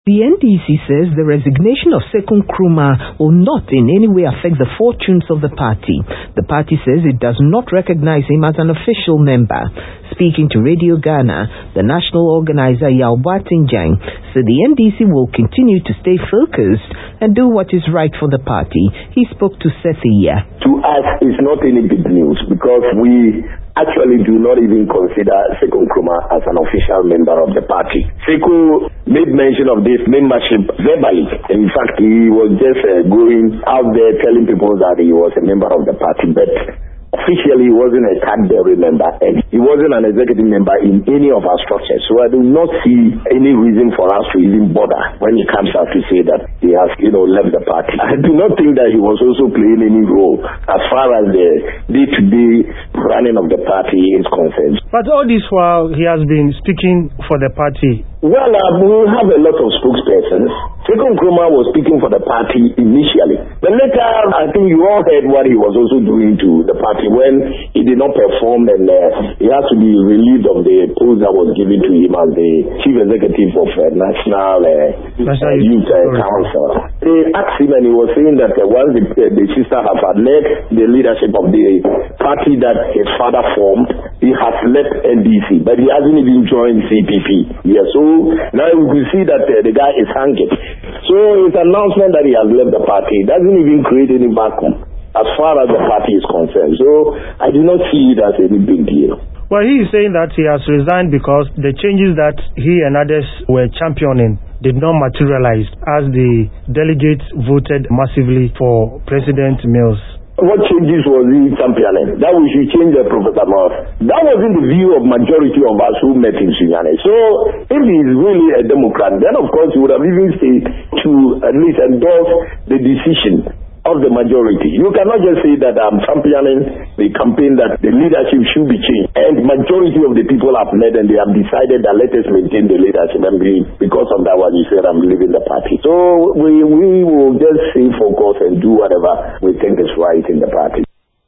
The NDC says the resignation of Seku Nkrumah will not in any way affect the fortunes of the party. The party says it does not recognize him as an official member. Speaking to Radio Ghana, the national organizer Yaw Boateng Gyang said the NDC will continue to stay focused and do what is right for the party. He spoke to Sethia. To us, it's not any big news because we actually do not even consider Seku Nkrumah as an official member of the party. Seku made mention of this membership verbally. In fact, he was just going out there telling people that he was a member of the party, but officially he wasn't a card-bearing member and he wasn't an executive member in any of our structures. So I do not see any reason for us to even bother when it comes out to say that he has, left the party. I do not think that he was also playing any role as far as the day-to-day running of the party is concerned. But all this while he has been speaking for the party. Well, we have a lot of spokespersons. Seku Nkrumah was speaking for the party initially. But later, I think you all heard what he was also doing to the party when he did not perform and he had to be relieved of the post that was given to him as the chief executive of National Youth Council. They asked him and he was saying that once the sister has led the leadership of the party that his father formed, he has left NDC, but he hasn't even joined CPP. Yeah, so now we can see that the guy is hanging. So his announcement that he has left the party doesn't even create any vacuum as far as the party is concerned. So I do not see it as any big deal. Well, he is saying that he has resigned because the changes that he and others were championing did not materialize as the delegates voted massively for President Mills. What changes was he championing? That we should change the Professor Mills. That wasn't the view of majority of us who met in Sunyani. So if he is really a Democrat, then of course he would have even stayed to at least endorse the decision of the majority. You cannot just say that I'm championing the campaign that the leadership should be changed. And majority of the people have met and they have decided that let us maintain the leadership. And because of that one, you said I'm leaving the party. So we will just stay focused and do whatever we think is right in the party.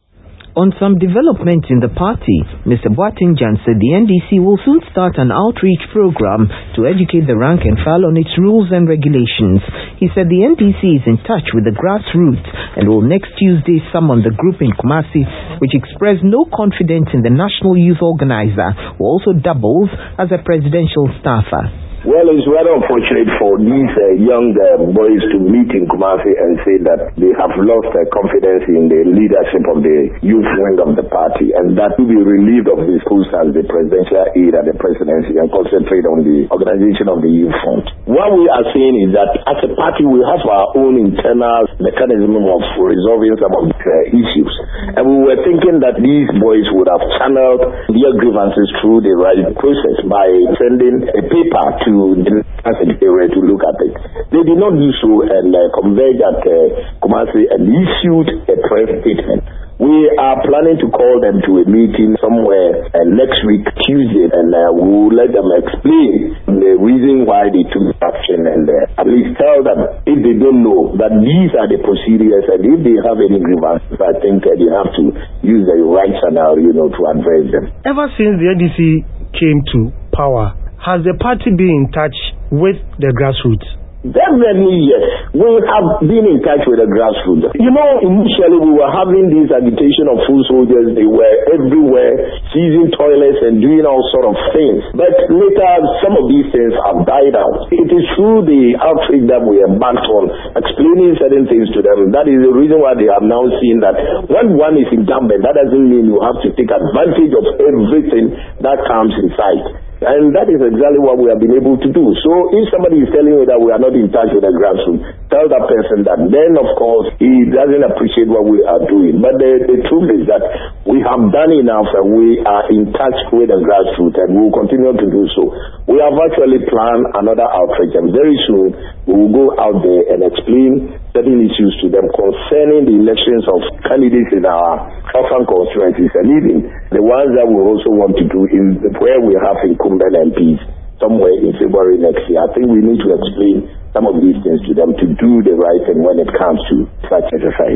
On some developments in the party, Mr. Boateng Gyang said the NDC will soon start an outreach program to educate the rank and file on its rules and regulations. He said the NDC is in touch with the grassroots and will next Tuesday summon the group in Kumasi, which expressed no confidence in the National Youth Organizer, who also doubles as a presidential staffer. Well, it's very unfortunate for these young boys to meet in Kumasi and say that they have lost confidence in the leadership of the youth wing of the party and that to be relieved of his post as the presidential aide at the presidency and concentrate on the organization of the youth front. What we are saying is that as a party we have our own internal mechanism of resolving some of these issues. And we were thinking that these boys would have channeled their grievances through the right process by sending a paper to the secretary to look at it. They did not do so and converged at Kumasi and issued a press statement. We are planning to call them to a meeting somewhere next week, Tuesday, and we will let them explain the reason why they took action and at least tell them if they don't know that these are the procedures and if they have any grievances, I think they have to use the right channel, to address them. Ever since the NDC came to power, has the party been in touch with the grassroots? Definitely, yes. We have been in touch with the grassroots. Initially we were having this agitation of full soldiers. They were everywhere, seizing toilets and doing all sort of things. But later, some of these things have died out. It is through the outreach that we embarked on, explaining certain things to them. That is the reason why they have now seen that when one is in government, that doesn't mean you have to take advantage of everything that comes in sight. And that is exactly what we have been able to do. So if somebody is telling you that we are not in touch with the grassroots, tell that person that. Then, of course, he doesn't appreciate what we are doing. But the truth is that we have done enough and we are in touch with the grassroots and we will continue to do so. We have actually planned another outreach and very soon we will go out there and explain certain issues to them concerning the elections of candidates in our orphan constituencies and even the ones that we also want to do in where we have incumbent MPs somewhere in February next year. I think we need to explain some of these things to them to do the right thing when it comes to such exercise.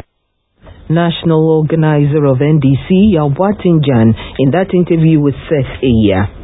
National organizer of NDC, Yaw Boateng Gyang, in that interview with Sethia.